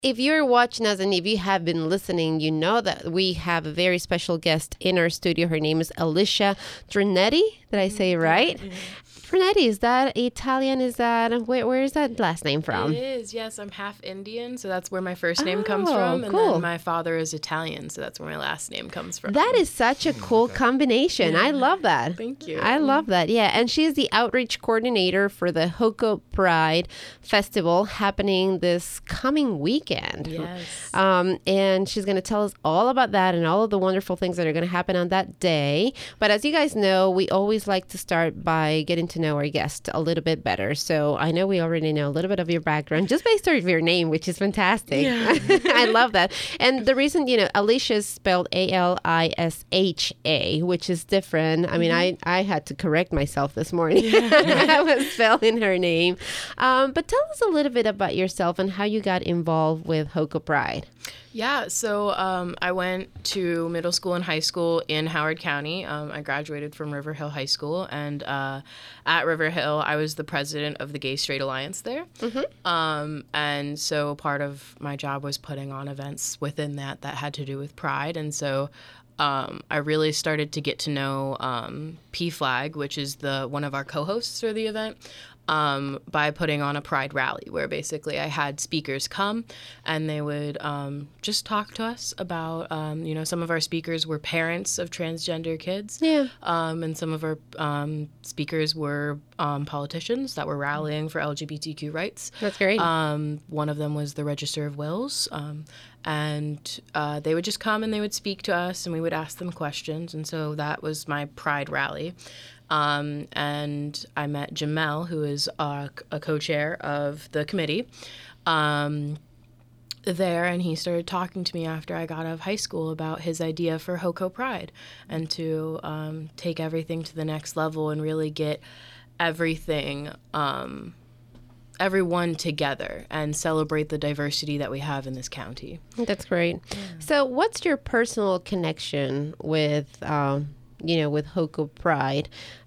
If you're watching us and if you have been listening, you know that we have a very special guest in our studio. Her name is Alicia Trinetti. Did I say it right? Yeah. Trinetti, is that Italian? Is that, where is that last name from? It is, yes. I'm half Indian, so that's where my first name comes Oh, from. And cool. then my father is Italian, so that's where my last name comes from. That is such a cool combination. I love that. Thank you. I love that. Yeah. And she's the outreach coordinator for the Hoko Pride Festival happening this coming weekend. Yes. And she's going to tell us all about that and all of the wonderful things that are going to happen on that day. But as you guys know, we always like to start by getting to know our guest a little bit better. So I know we already know a little bit of your background just based on your name, which is fantastic. Yeah. I love that. And the reason, Alicia is spelled Alisha, which is different. I mean, I had to correct myself this morning. I was spelling her name. But tell us a little bit about yourself and how you got involved with Hoko Pride. Yeah, so I went to middle school and high school in Howard County. I graduated from River Hill High School, and at River Hill, I was the president of the Gay Straight Alliance there. And so part of my job was putting on events within that had to do with Pride. And so I really started to get to know PFLAG, which is one of our co-hosts for the event, by putting on a Pride rally where basically I had speakers come and they would just talk to us about, some of our speakers were parents of transgender kids. Yeah. And some of our speakers were politicians that were rallying for LGBTQ rights. That's great. One of them was the Register of Wills. And they would just come and they would speak to us and we would ask them questions. And so that was my Pride rally. And I met Jamel, who is a co-chair of the committee, there, and he started talking to me after I got out of high school about his idea for Hoko Pride and to take everything to the next level and really get everyone together and celebrate the diversity that we have in this county. That's great. Yeah. So what's your personal connection with with Hoko Pride?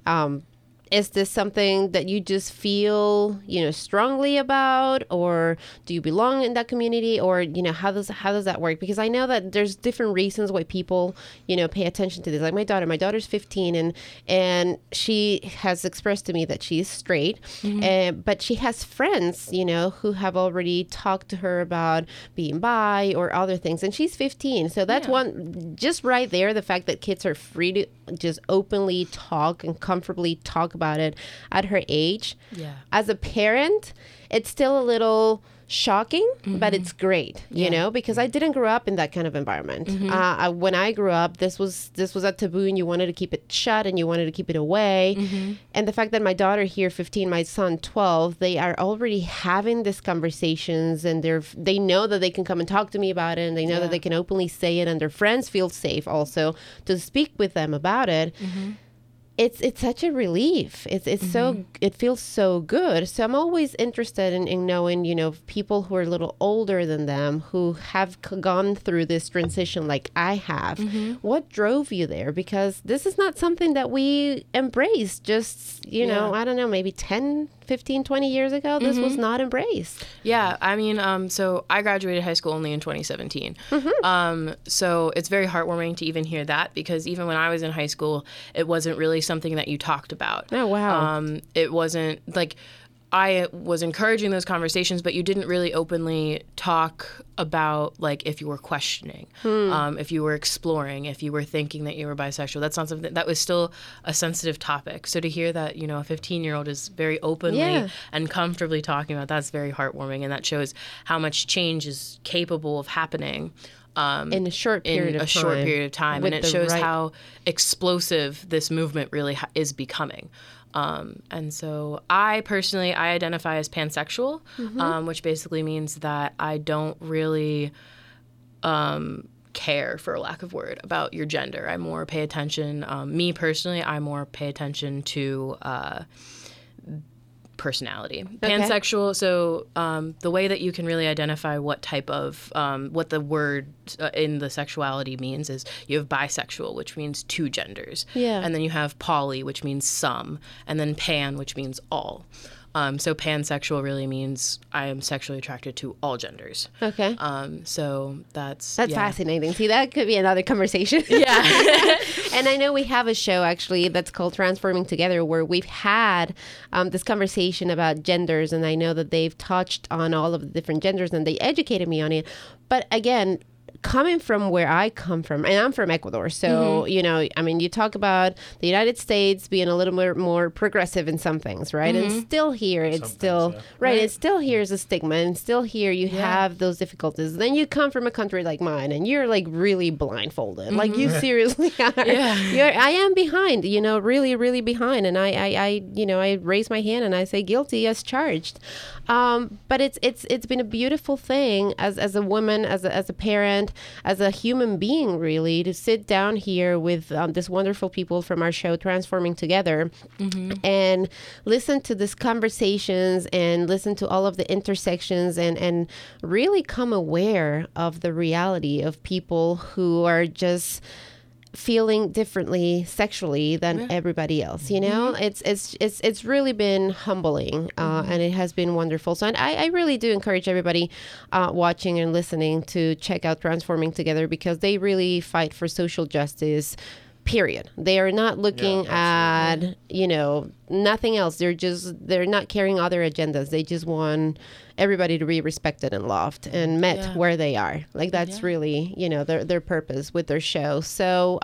Is this something that you just feel, strongly about, or do you belong in that community, or, how does that work? Because I know that there's different reasons why people, pay attention to this. Like my daughter's 15 and she has expressed to me that she's straight, but she has friends, who have already talked to her about being bi or other things. And she's 15. So that's one, just right there, the fact that kids are free to just openly talk and comfortably talk about it at her age. Yeah. As a parent, it's still a little shocking, but it's great, because I didn't grow up in that kind of environment. When I grew up, this was a taboo, and you wanted to keep it shut and you wanted to keep it away. And the fact that my daughter here, 15, my son, 12, they are already having these conversations, and they know that they can come and talk to me about it, and they know that they can openly say it, and their friends feel safe also to speak with them about it. It's such a relief. It's so, it feels so good. So I'm always interested in knowing, people who are a little older than them, who have gone through this transition like I have. What drove you there? Because this is not something that we embraced just, I don't know, maybe 10, 15, 20 years ago. This was not embraced. Yeah, I mean, so I graduated high school only in 2017. So it's very heartwarming to even hear that, because even when I was in high school, it wasn't really something that you talked about. Oh, wow. It wasn't like, I was encouraging those conversations, but you didn't really openly talk about, like, if you were questioning, if you were exploring, if you were thinking that you were bisexual. That's not something that was still a sensitive topic. So to hear that, a 15-year-old is very openly and comfortably talking about that's very heartwarming, and that shows how much change is capable of happening in a short period of time. And it shows how explosive this movement really is becoming. And so I personally identify as pansexual, which basically means that I don't really care, for a lack of word, about your gender. I more pay attention, me personally, I more pay attention to personality. Okay. Pansexual, so the way that you can really identify what type of, what the word in the sexuality means is you have bisexual, which means two genders. Yeah. And then you have poly, which means some, and then pan, which means all. So pansexual really means I am sexually attracted to all genders. Okay. So that's fascinating. See, that could be another conversation. Yeah. And I know we have a show actually that's called Transforming Together, where we've had this conversation about genders, and I know that they've touched on all of the different genders and they educated me on it. But again, coming from where I come from, and I'm from Ecuador, so, you know, I mean, you talk about the United States being a little bit more progressive in some things, right? And still here, it's still, right, it's still here is a stigma, and still here you have those difficulties. Then you come from a country like mine, and you're like really blindfolded. Like you seriously are. I am behind, you know, really, really behind. And I you know, I raise my hand and I say guilty as charged. But it's been a beautiful thing as a woman, as a parent, as a human being, really, to sit down here with this wonderful people from our show Transforming Together and listen to these conversations and listen to all of the intersections and really come aware of the reality of people who are just feeling differently sexually than everybody else, you know. It's really been humbling, and it has been wonderful. So, and I really do encourage everybody watching and listening to check out Transforming Together, because they really fight for social justice, period. They are not looking at, you know, nothing else. They're not carrying other agendas. They just want everybody to be respected and loved and met where they are. Like that's really, you know, their purpose with their show. So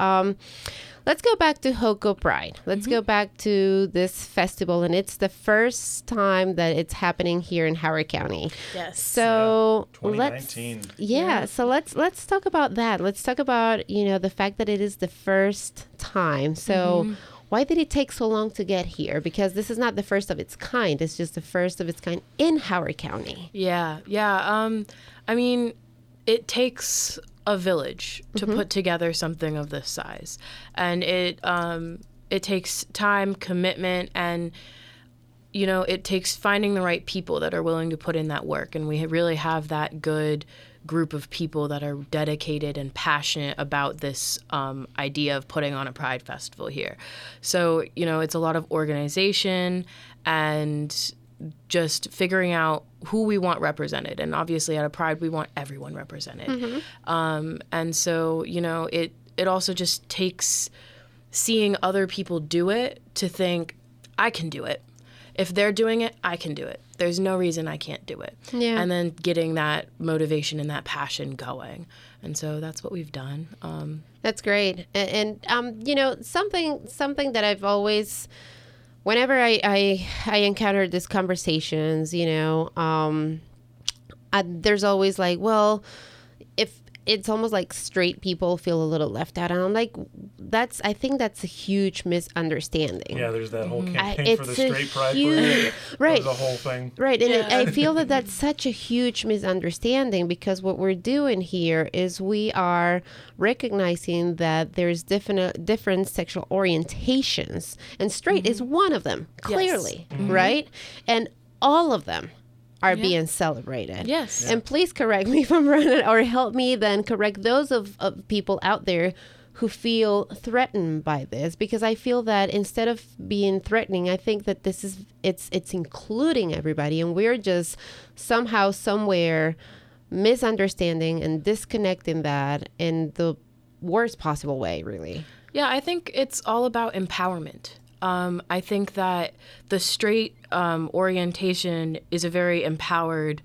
let's go back to Hoco Pride. Let's go back to this festival, and it's the first time that it's happening here in Howard County. Yes. So 2019. So let's talk about that. Let's talk about, you know, the fact that it is the first time. So why did it take so long to get here? Because this is not the first of its kind. It's just the first of its kind in Howard County. Yeah. I mean, it takes a village to put together something of this size, and it takes time, commitment, and, you know, it takes finding the right people that are willing to put in that work. And we really have that good group of people that are dedicated and passionate about this idea of putting on a Pride Festival here. So, you know, it's a lot of organization and just figuring out who we want represented. And obviously at a Pride, we want everyone represented. And so, you know, it also just takes seeing other people do it to think, I can do it. If they're doing it, I can do it. There's no reason I can't do it. Yeah. And then getting that motivation and that passion going. And so that's what we've done. That's great. And you know, something that I've always, whenever I encounter these conversations, you know, there's always like, well, if it's almost like straight people feel a little left out. And I'm like, I think that's a huge misunderstanding. Yeah, there's that whole campaign for the straight pride parade. Right. The whole thing. Right. And I feel that that's such a huge misunderstanding, because what we're doing here is we are recognizing that there's different sexual orientations, and straight is one of them, clearly, right? And all of them are being celebrated. Yes. And please correct me if I'm wrong, or help me then correct those of people out there who feel threatened by this, because I feel that instead of being threatening, I think that this is it's including everybody, and we're just somehow, somewhere misunderstanding and disconnecting that in the worst possible way, really. Yeah, I think it's all about empowerment. I think that the straight orientation is a very empowered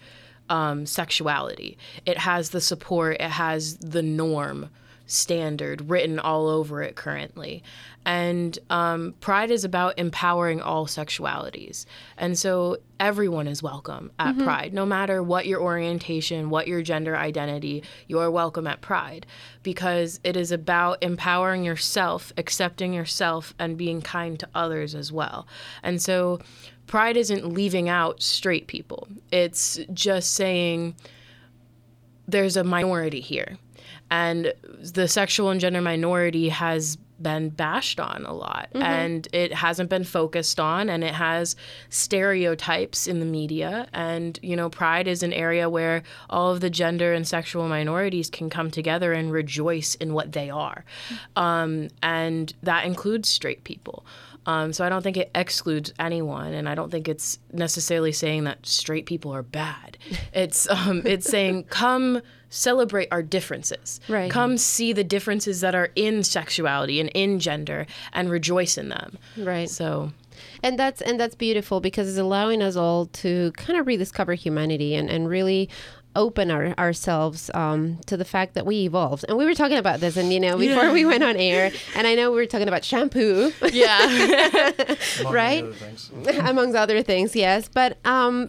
sexuality. It has the support, it has the norm standard written all over it currently. And Pride is about empowering all sexualities. And so everyone is welcome at Pride. No matter what your orientation, what your gender identity, you're welcome at Pride. Because it is about empowering yourself, accepting yourself, and being kind to others as well. And so Pride isn't leaving out straight people. It's just saying there's a minority here. And the sexual and gender minority has been bashed on a lot, and it hasn't been focused on, and it has stereotypes in the media. And, you know, Pride is an area where all of the gender and sexual minorities can come together and rejoice in what they are. And that includes straight people. So I don't think it excludes anyone, and I don't think it's necessarily saying that straight people are bad. It's saying, come celebrate our differences. Right. Come see the differences that are in sexuality and in gender and rejoice in them. Right. So... And that's beautiful, because it's allowing us all to kind of rediscover humanity and really open ourselves to the fact that we evolved. And we were talking about this, and before we went on air, and I know we were talking about shampoo. Yeah. Right? Amongst other things, yes. But I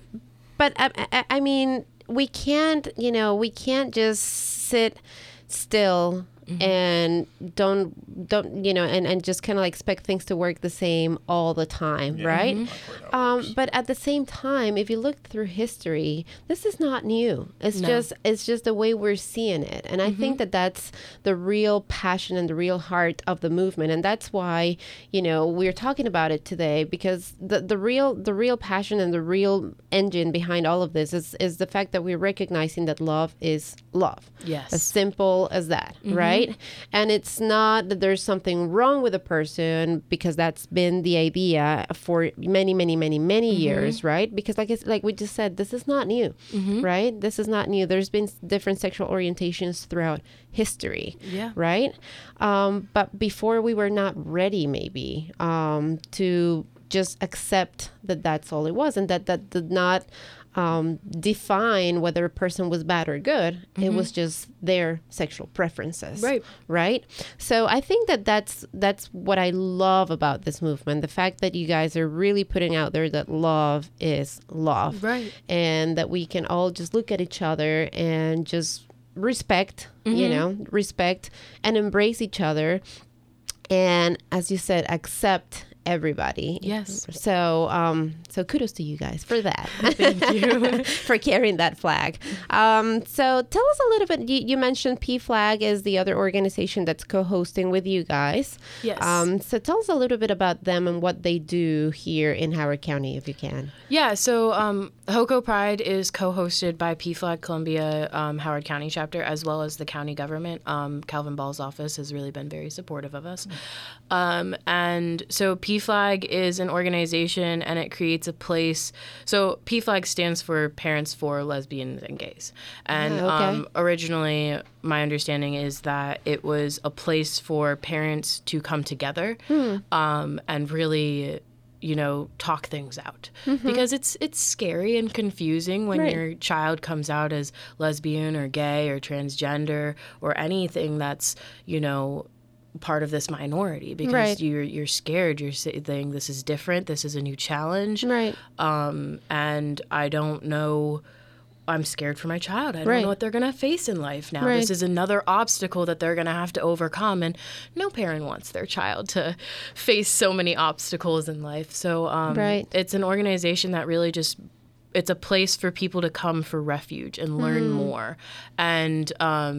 mean, we can't just sit still and don't and just kind of like expect things to work the same all the time, right? But at the same time, if you look through history, this is not new. It's just the way we're seeing it, and I think that that's the real passion and the real heart of the movement, and that's why we're talking about it today, because the real passion and the real engine behind all of this is the fact that we're recognizing that love is love. Yes. As simple as that, right? And it's not that there's something wrong with a person, because that's been the idea for many years, right? Because like we just said, this is not new, right? This is not new. There's been different sexual orientations throughout history, right? But before, we were not ready maybe to just accept that that's all it was, and that did not define whether a person was bad or good. It was just their sexual preferences. Right. So I think that's what I love about this movement. The fact that you guys are really putting out there that love is love. Right. And that we can all just look at each other and just respect, respect and embrace each other. And as you said, accept everybody. Yes. So kudos to you guys for that. Thank you. For carrying that flag. So tell us a little bit, you mentioned PFLAG is the other organization that's co-hosting with you guys. Yes. So tell us a little bit about them and what they do here in Howard County, if you can. Yeah, so HOCO Pride is co-hosted by PFLAG Columbia Howard County chapter, as well as the county government. Calvin Ball's office has really been very supportive of us. And so PFLAG is an organization, and it creates a place. So PFLAG stands for Parents for Lesbians and Gays. And originally, my understanding is that it was a place for parents to come together and really, talk things out. Because it's scary and confusing when your child comes out as lesbian or gay or transgender or anything that's, part of this minority, because you're scared. You're saying this is different. This is a new challenge. Right. And I don't know. I'm scared for my child. I don't know what they're going to face in life now. This is another obstacle that they're going to have to overcome. And no parent wants their child to face so many obstacles in life. So it's an organization that really just, it's a place for people to come for refuge and learn more. And,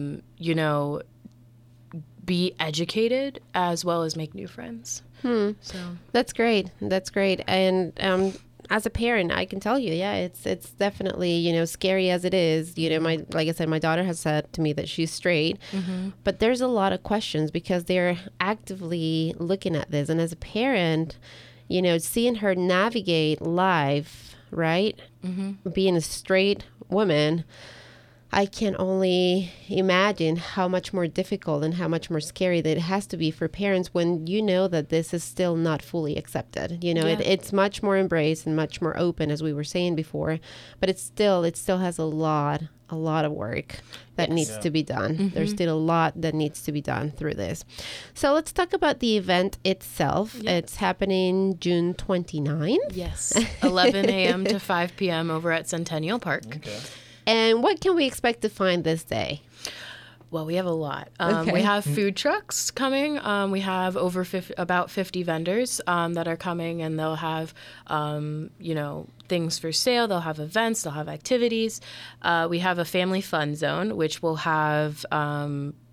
be educated as well as make new friends. So that's great. And as a parent, I can tell you, it's definitely, scary as it is. Like I said, my daughter has said to me that she's straight, but there's a lot of questions because they're actively looking at this. And as a parent, seeing her navigate life, right? Being a straight woman, I can only imagine how much more difficult and how much more scary that it has to be for parents when you know that this is still not fully accepted. It's much more embraced and much more open, as we were saying before, but it still has a lot of work that needs to be done. There's still a lot that needs to be done through this. So let's talk about the event itself. It's happening June 29th. Yes, 11 a.m. to 5 p.m. over at Centennial Park. Okay. And what can we expect to find this day? Well, we have a lot. We have food trucks coming. We have about 50 vendors that are coming, and they'll have, things for sale. They'll have events. They'll have activities. We have a family fun zone, which will have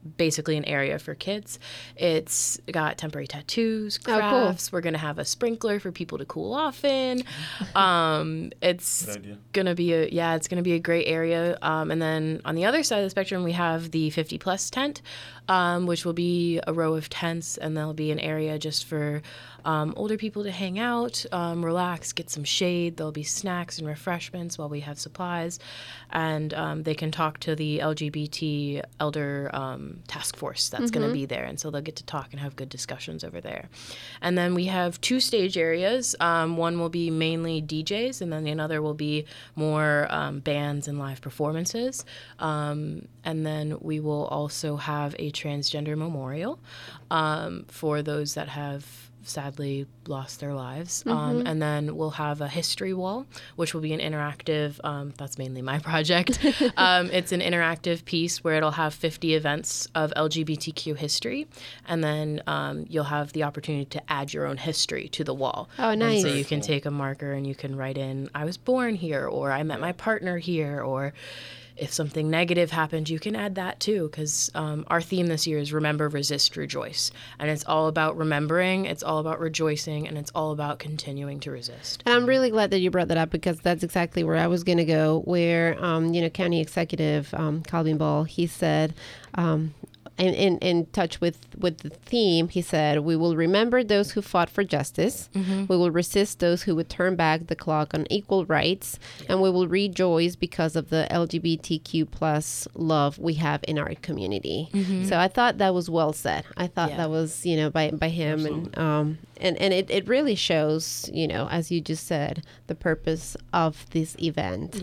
basically an area for kids. It's got temporary tattoos, crafts. We're going to have a sprinkler for people to cool off in. It's going to be it's going to be a great area. And then on the other side of the spectrum, we have the 50 plus tent, which will be a row of tents, and there'll be an area just for older people to hang out, relax, get some shade. There'll be snacks and refreshments while we have supplies, and they can talk to the LGBT elder task force that's going to be there, and so they'll get to talk and have good discussions over there. And then we have 2 stage areas. One will be mainly DJs, and then another will be more bands and live performances. And then we will also have a transgender memorial for those that have sadly lost their lives. And then we'll have a history wall, which will be an interactive, that's mainly my project. It's an interactive piece where it'll have 50 events of LGBTQ history. And then you'll have the opportunity to add your own history to the wall. Oh, nice. And so you can take a marker and you can write in, I was born here, or I met my partner here, or if something negative happened, you can add that too, because our theme this year is Remember, Resist, Rejoice. And it's all about remembering, it's all about rejoicing, and it's all about continuing to resist. And I'm really glad that you brought that up, because that's exactly where I was going to go, where, County Executive Calvin Ball, he said, in touch with the theme, he said, we will remember those who fought for justice. We will resist those who would turn back the clock on equal rights. And we will rejoice because of the LGBTQ plus love we have in our community. So I thought that was well said. I thought that was, by him. Absolutely. And it really shows, as you just said, the purpose of this event.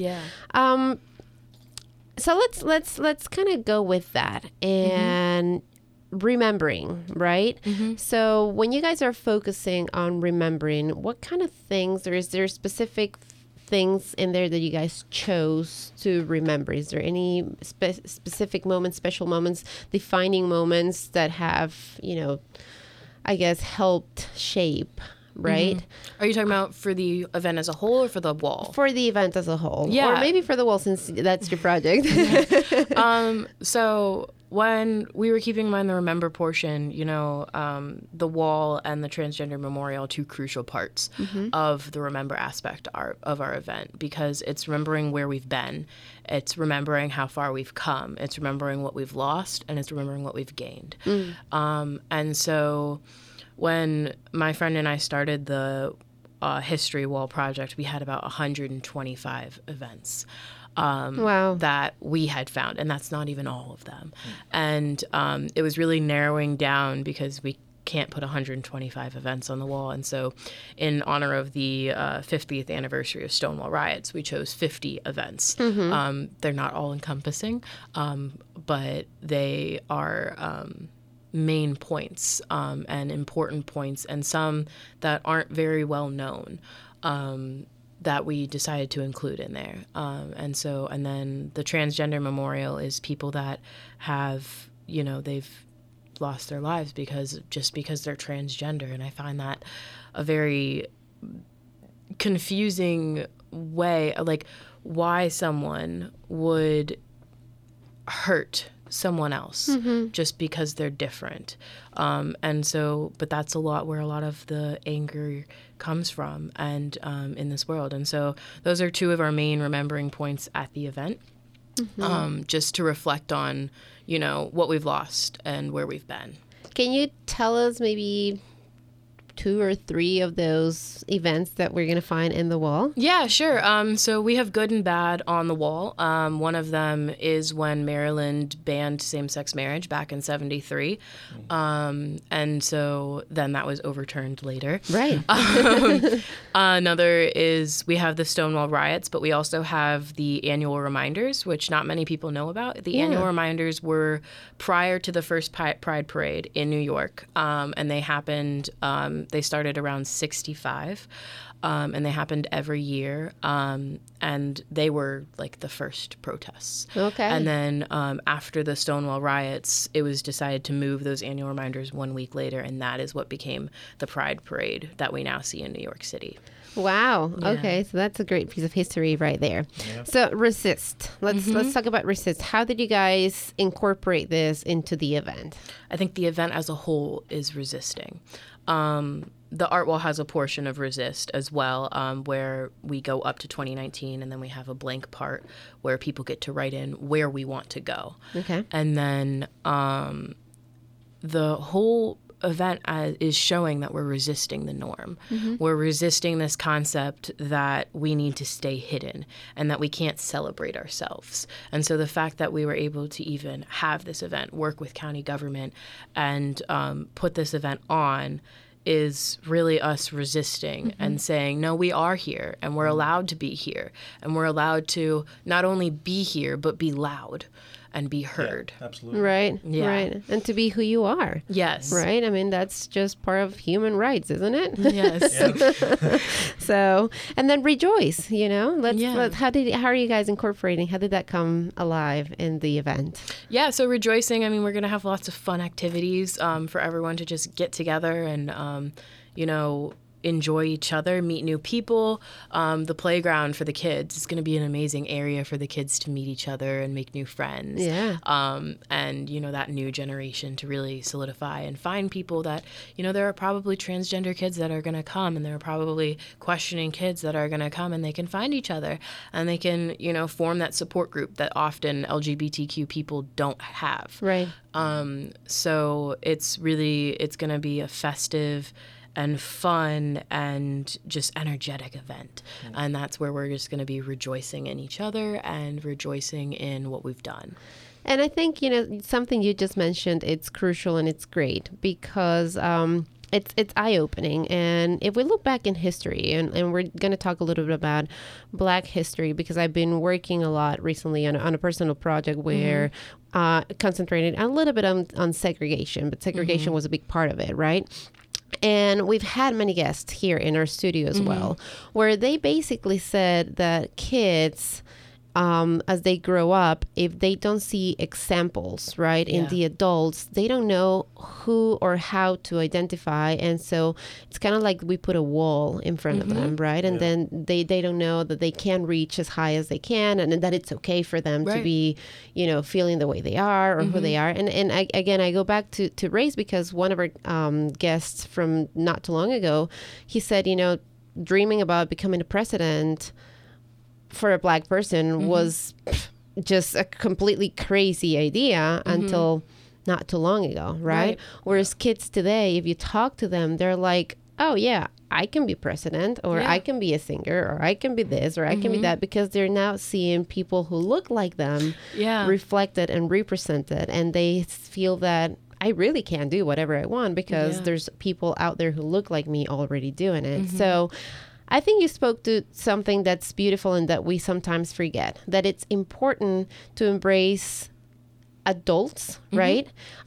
So let's kind of go with that and remembering, right? So when you guys are focusing on remembering, what kind of things, or is there specific things in there that you guys chose to remember? Is there any specific moments, special moments, defining moments that have, I guess, helped shape, right? Are you talking about for the event as a whole or for the wall? For the event as a whole. Yeah. Or maybe for the wall, since that's your project. So when we were keeping in mind the remember portion, the wall and the transgender memorial are 2 crucial parts of the remember aspect of our event, because it's remembering where we've been. It's remembering how far we've come. It's remembering what we've lost, and it's remembering what we've gained. And so when my friend and I started the History Wall project, we had about 125 events that we had found, and that's not even all of them. And it was really narrowing down, because we can't put 125 events on the wall. And so in honor of the 50th anniversary of Stonewall riots, we chose 50 events. They're not all encompassing, but they are main points and important points, and some that aren't very well known that we decided to include in there. And then the transgender memorial is people that have, they've lost their lives because they're transgender. And I find that a very confusing way, like why someone would hurt someone else just because they're different. But that's where a lot of the anger comes from, and in this world. And so those are 2 of our main remembering points at the event, just to reflect on, what we've lost and where we've been. Can you tell us maybe 2 or 3 of those events that we're going to find in the wall? Yeah, sure. So we have good and bad on the wall. One of them is when Maryland banned same-sex marriage back in 1973. And so then that was overturned later. Right. Another is we have the Stonewall riots, but we also have the annual reminders, which not many people know about. The annual reminders were prior to the first Pride Parade in New York, and they happened They started around 65. And they happened every year, and they were like the first protests. Okay. And then after the Stonewall riots, it was decided to move those annual reminders 1 week later, and that is what became the Pride Parade that we now see in New York City. Wow. Yeah. Okay, so that's a great piece of history right there. Yeah. So Resist. Let's talk about Resist. How did you guys incorporate this into the event? I think the event as a whole is resisting. The art wall has a portion of Resist as well, where we go up to 2019, and then we have a blank part where people get to write in where we want to go. Okay. And then the whole event is showing that we're resisting the norm. We're resisting this concept that we need to stay hidden and that we can't celebrate ourselves. And so the fact that we were able to even have this event, work with county government, and put this event on is really us resisting and saying, no, we are here and we're allowed to be here and we're allowed to not only be here, but be loud and be heard. Yeah, absolutely. Right. Yeah. Right. And to be who you are. Yes. Right. I mean, that's just part of human rights, isn't it? Yes. Yeah. So, and then Rejoice, let's Yeah. how are you guys incorporating? How did that come alive in the event? Yeah, so Rejoicing, I mean, we're going to have lots of fun activities for everyone to just get together and, enjoy each other, meet new people. The playground for the kids is going to be an amazing area for the kids to meet each other and make new friends. Yeah. And, that new generation to really solidify and find people that, there are probably transgender kids that are going to come, and there are probably questioning kids that are going to come, and they can find each other and they can, form that support group that often LGBTQ people don't have. Right. So it's going to be a festive and fun and just energetic event. And that's where we're just going to be rejoicing in each other and rejoicing in what we've done. And I think, something you just mentioned, it's crucial and it's great because it's eye-opening. And if we look back in history, and we're going to talk a little bit about Black history, because I've been working a lot recently on a personal project where concentrated a little bit on segregation, but segregation was a big part of it, right? And we've had many guests here in our studio as well, where they basically said that kids, as they grow up, if they don't see examples, right, in the adults, they don't know who or how to identify. And so it's kind of like we put a wall in front of them, right? And then they don't know that they can reach as high as they can, and that it's okay for them to be, feeling the way they are or who they are. And I go back to race, because one of our guests from not too long ago, he said, dreaming about becoming a president for a Black person was just a completely crazy idea until not too long ago, right? Whereas kids today, if you talk to them, they're like, oh yeah, I can be president, or I can be a singer, or I can be this, or I can be that, because they're now seeing people who look like them reflected and represented, and they feel that I really can do whatever I want because there's people out there who look like me already doing it. So I think you spoke to something that's beautiful and that we sometimes forget, that it's important to embrace adults, right?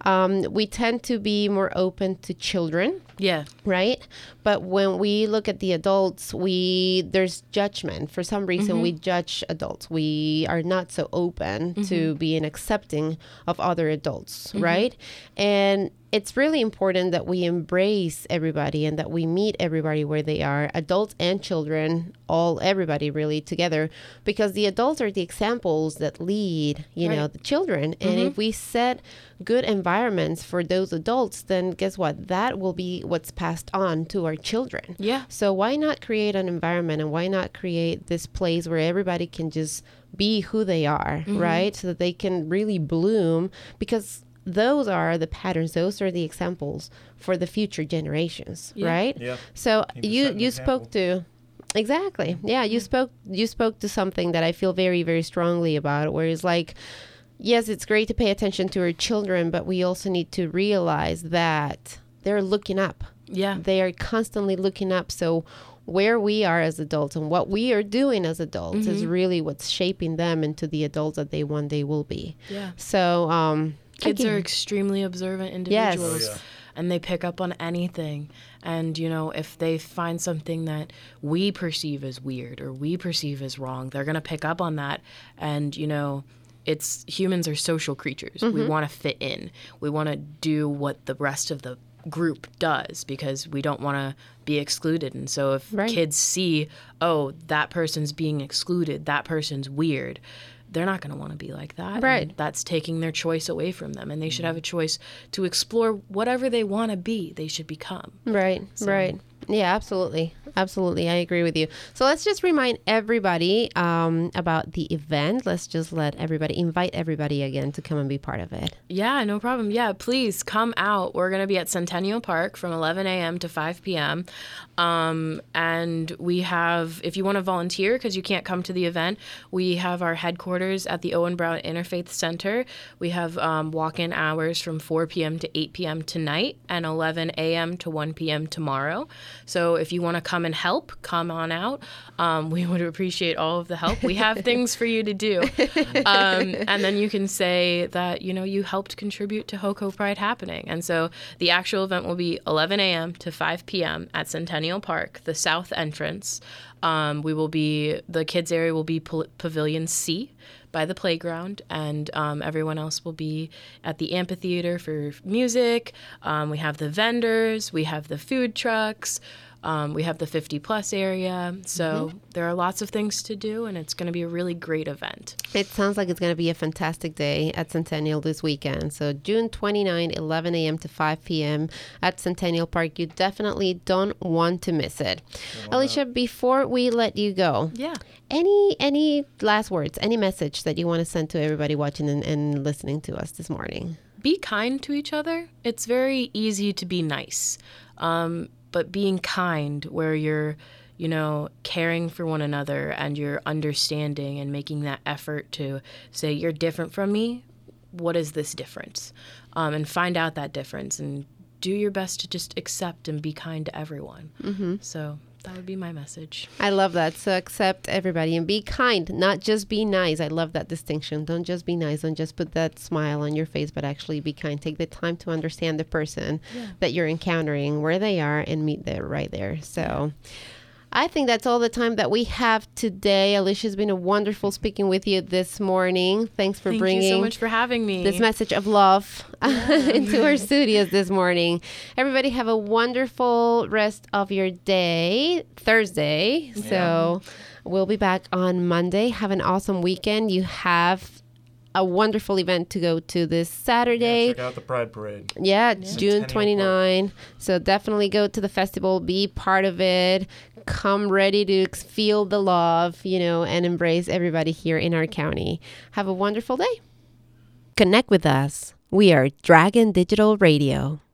We tend to be more open to children. Yeah. Right? But when we look at the adults, there's judgment. For some reason, we judge adults. We are not so open to being accepting of other adults, right? And it's really important that we embrace everybody and that we meet everybody where they are, adults and children, everybody really together, because the adults are the examples that lead, the children. And if we set good environments for those adults, then guess what? That will be what's passed on to our children. Yeah. So why not create an environment, and why not create this place where everybody can just be who they are, right? So that they can really bloom, because those are the patterns, those are the examples for the future generations, right? Yeah. So you spoke to exactly. Yeah, you spoke to something that I feel very, very strongly about, where it's like, yes, it's great to pay attention to our children, but we also need to realize that they're looking up. Yeah. They are constantly looking up. So where we are as adults and what we are doing as adults is really what's shaping them into the adults that they one day will be. Yeah. So kids are extremely observant individuals. Yes. Oh, yeah. and they pick up on anything. And, you know, if they find something that we perceive as weird or we perceive as wrong, they're going to pick up on that. And, you know, humans are social creatures. We want to fit in. We want to do what the rest of the group does because we don't want to be excluded. And so if kids see, oh, that person's being excluded, that person's weird, they're not going to want to be like that. Right. And that's taking their choice away from them. And they should have a choice to explore whatever they want to be, they should become. Right, right. Yeah, absolutely. Absolutely. I agree with you. So let's just remind everybody about the event. Let's just invite everybody again to come and be part of it. Yeah, no problem. Yeah, please come out. We're going to be at Centennial Park from 11 a.m. to 5 p.m. And we have, if you want to volunteer because you can't come to the event, we have our headquarters at the Owen Brown Interfaith Center. We have walk-in hours from 4 p.m. to 8 p.m. tonight and 11 a.m. to 1 p.m. tomorrow. So if you want to come and help, come on out. We would appreciate all of the help. We have things for you to do. And then you can say that, you know, you helped contribute to HoCo Pride happening. And so the actual event will be 11 a.m. to 5 p.m. at Centennial Park, the south entrance. The kids area will be Pavilion C by the playground, and everyone else will be at the amphitheater for music. We have the vendors, we have the food trucks, we have the 50-plus area. So there are lots of things to do, and it's going to be a really great event. It sounds like it's going to be a fantastic day at Centennial this weekend. So June 29, 11 a.m. to 5 p.m. at Centennial Park. You definitely don't want to miss it. Alicia, before we let you go, any last words, any message that you want to send to everybody watching and listening to us this morning? Be kind to each other. It's very easy to be nice. But being kind, where you're, you know, caring for one another and you're understanding and making that effort to say, you're different from me. What is this difference? And find out that difference and do your best to just accept and be kind to everyone. So that would be my message. I love that. So accept everybody and be kind, not just be nice. I love that distinction. Don't just be nice. Don't just put that smile on your face, but actually be kind. Take the time to understand the person that you're encountering, where they are, and meet them right there. So I think that's all the time that we have today. Alicia, it's been a wonderful speaking with you this morning. Thanks for bringing you so much for having me. This message of love into our studios this morning. Everybody have a wonderful rest of your day, Thursday. Yeah. So we'll be back on Monday. Have an awesome weekend. You have a wonderful event to go to this Saturday. Check out the Pride Parade. Yeah, it's June 29. So definitely go to the festival, be part of it. Come ready to feel the love, you know, and embrace everybody here in our county. Have a wonderful day. Connect with us. We are Dragon Digital Radio.